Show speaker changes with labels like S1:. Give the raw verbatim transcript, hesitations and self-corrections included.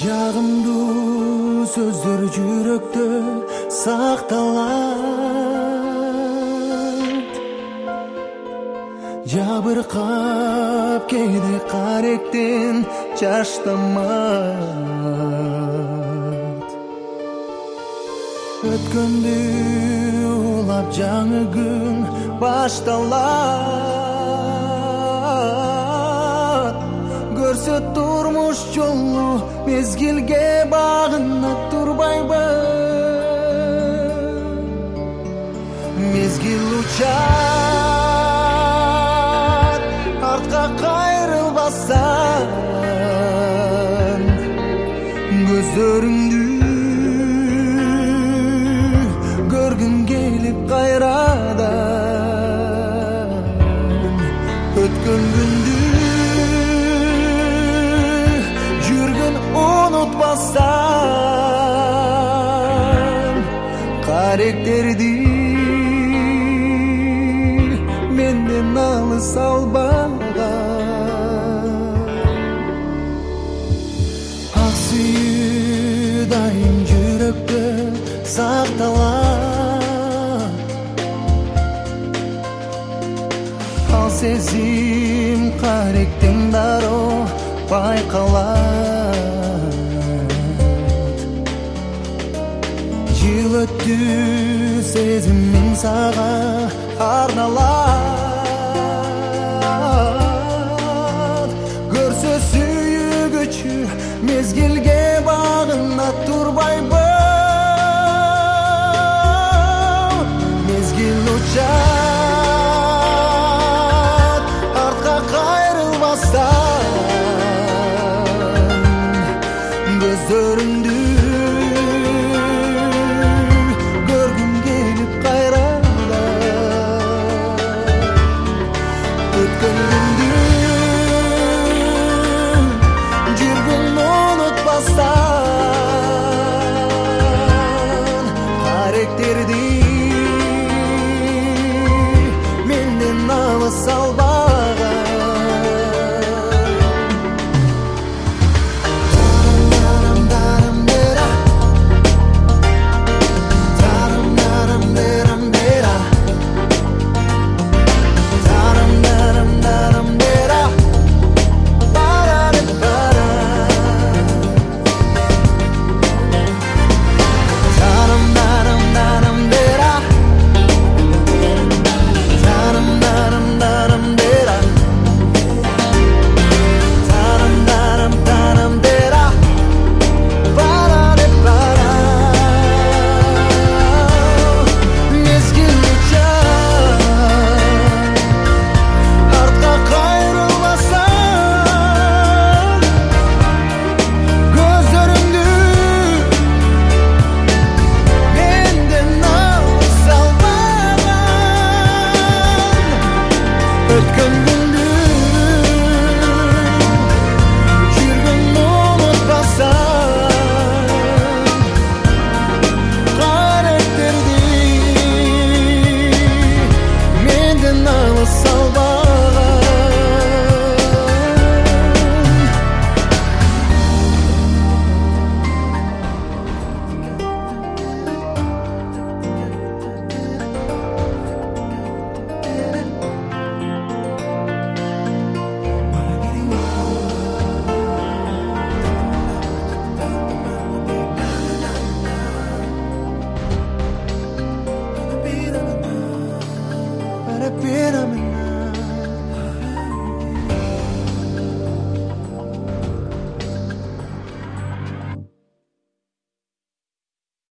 S1: Жагымдуу сөздөр жүрөктө сакталат. Жабыркап кээде каректен чаштамат. Өткөндү улап жаңы күн башталат. Көрсө турмуш жолу мезгилге багынып турбайбы. Мезгил учат, артка кайрылбастан. Көздөрүңдү көргүм келип кайрадан. Өткөн күндү unutmasdan, karakterdi menden alыс албаган. Ак сүйүү дайым жүрөктө сакталат. Ал сезим каректен дароо байкалат. Жыл өттү, сезимим сага арналат. Көрсө сүйүгүчү мезгилге багына турбайбы. Мезгил учат, артка кайрылбастан. Көздөрүңдү көргүм келип кайрадан. Өткөн күндү жүргүн унутпастан. Каректерди менден алыс албаган. Ötkün